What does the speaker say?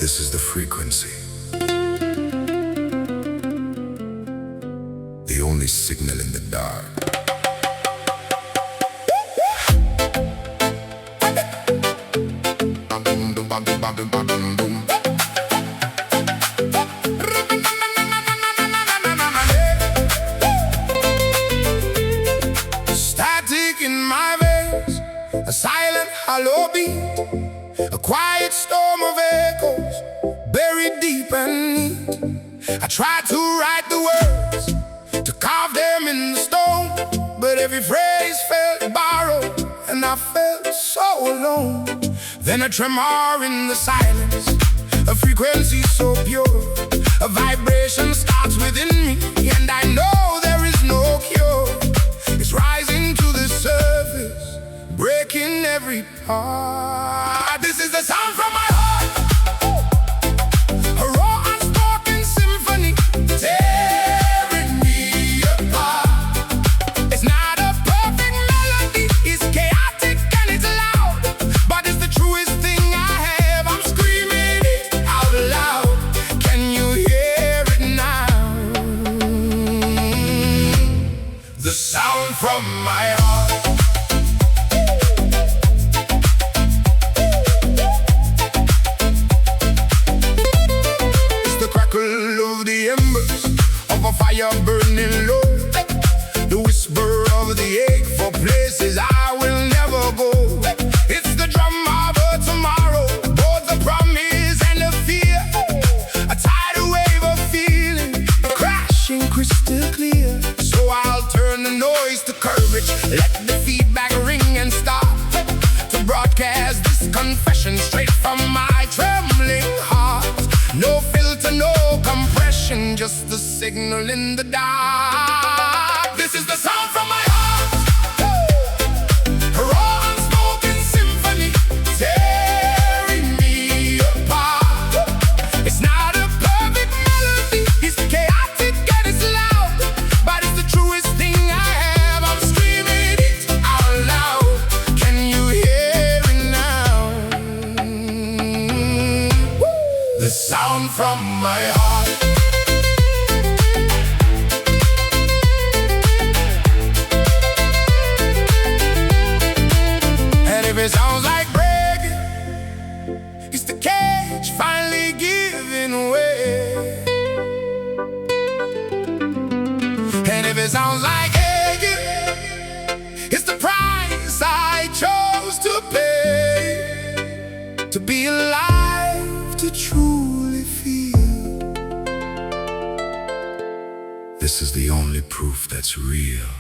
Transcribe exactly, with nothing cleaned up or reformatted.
This is the frequency, the only signal in the dark. Static in my veins, a silent hollow beat, a quiet storm of echoes, buried deep and neat. I tried to write the words, to carve them in the stone, but every phrase felt borrowed, and I felt so alone. Then a tremor in the silence, a frequency so pure, a vibration starts within me, and I know there is no cure. It's rising to the surface, breaking every part. This is the sound from my heart, a raw unspoken symphony, tearing me apart. It's not a perfect melody, it's chaotic and it's loud, but it's the truest thing I have. I'm screaming it out loud. Can you hear it now? The sound from my heart. Of the embers of a fire burning low, the whisper of the ache for places I will never go. It's the drum of a tomorrow, both the promise and the fear, a tidal wave of feeling crashing crystal clear. So I'll turn the noise to courage, let the feedback ring and start to broadcast this confession straight from my trembling heart. No filter, no compression, just the signal in the dark. This is the sound from my heart, a raw unspoken symphony, tearing me apart. It's not a perfect melody, it's chaotic and it's loud, but it's the truest thing I have. I'm screaming it out loud. Can you hear it now? The sound from my heart. And if it sounds like breaking, it's the cage finally giving way. And if it sounds like aching, it's the price I chose to pay, to be alive, to truly feel. This is the only proof that's real.